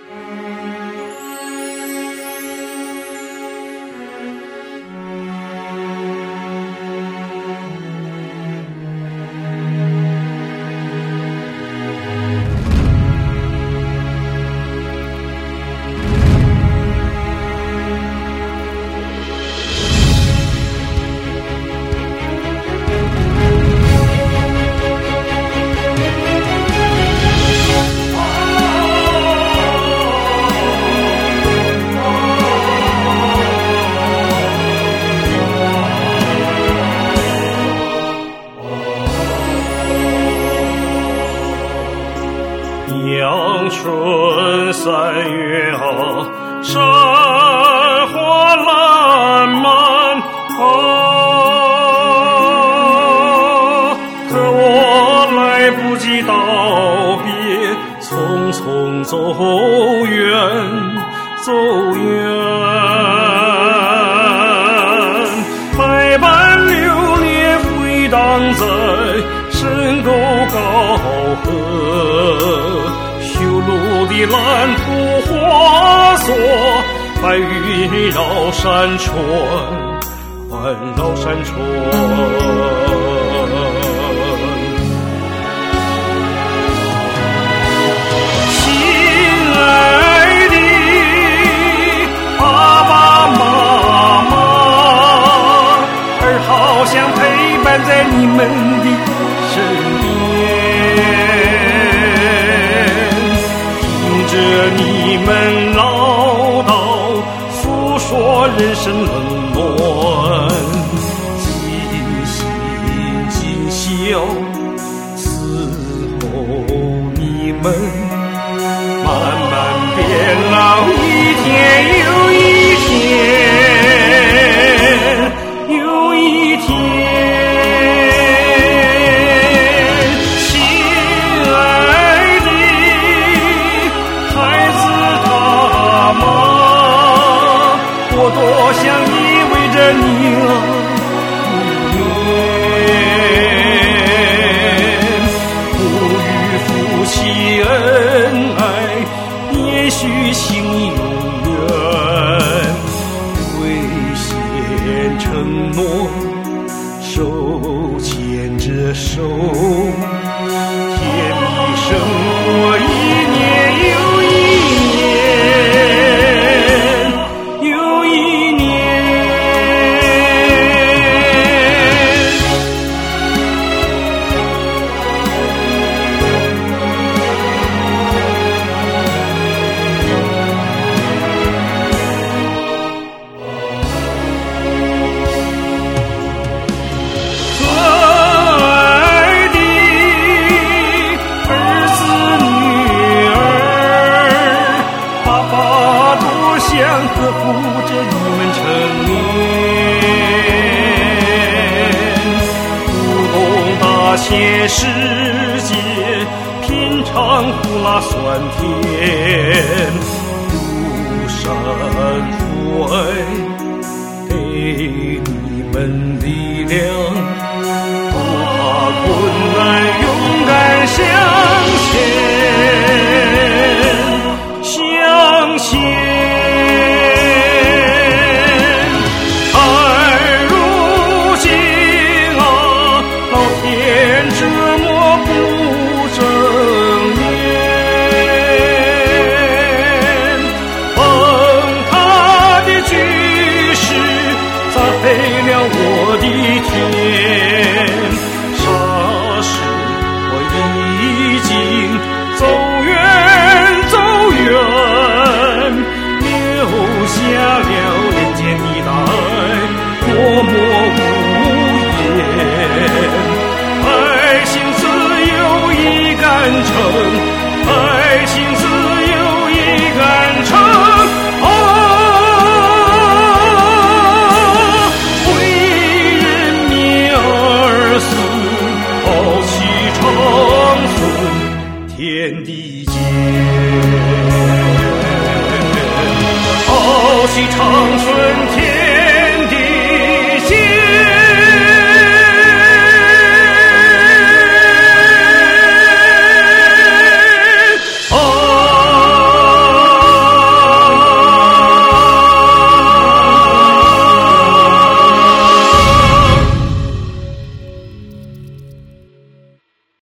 阳春三月山花烂漫可我来不及道别，匆匆走远走远，百般流年回荡在深沟高河，修路的蓝图化作白云绕山川，环绕山川。好像陪伴在你们的身边，听着你们唠叨，诉说人生冷暖，尽心尽孝伺候你们，慢慢变老，一天又一天。我多想依偎着你不与夫妻恩爱也许情永远，兑现承诺手牵着手，甜蜜生活一年又一年。呵护着你们成年，不懂大千世界，品尝苦辣酸甜，庐山父爱给你们力量，不怕困难，勇敢向前，向前。我的天，霎时我已经走远走远，留下了人间的大爱，默默无言。爱情自有一杆秤，爱情自有一杆秤。天地间，浩气长春天。